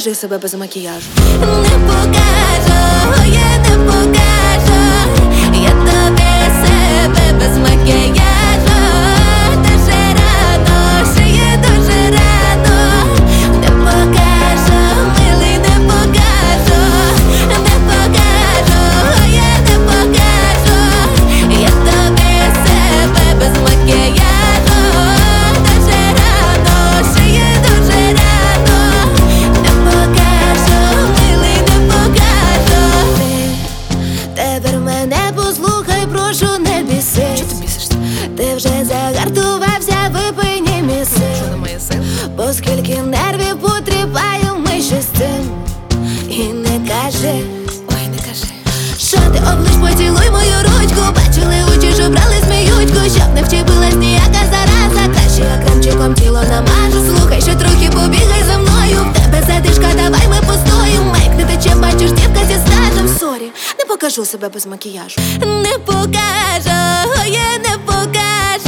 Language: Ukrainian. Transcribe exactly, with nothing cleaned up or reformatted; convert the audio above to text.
покажи себе без макіяжу. Не покажу, я не покажу, я тобі себе без макіяжу. Дуже рано, ще є дуже рано. Не покажу, милий, не покажу, не покажу, я не покажу, я тобі себе без макіяжу. Дуже рано, ще є дуже рано. Не покажу, милий, не покажу. Ти тепер мене послухай, прошу, не біси. Чого ти бісишся? Ти вже загартувався, випийні міси. Що не моя сила? Бо скільки нервів потріпаю, ми ще з цим. І не кажи, Ой, не кажи. що ти облиш, поцілуй мою ручку. Бачили очі, що брали сміючку, щоб не вчепилась ніяка зараза. Краще я кремчиком тіло намажу. Слухай, ще трохи побігай за мною. В тебе задишка, давай ми постоїм. Майк не тече, бачиш, дівка зі стажем. Сорі, не покажу себе без макіяжу. Не покажу, я не покажу,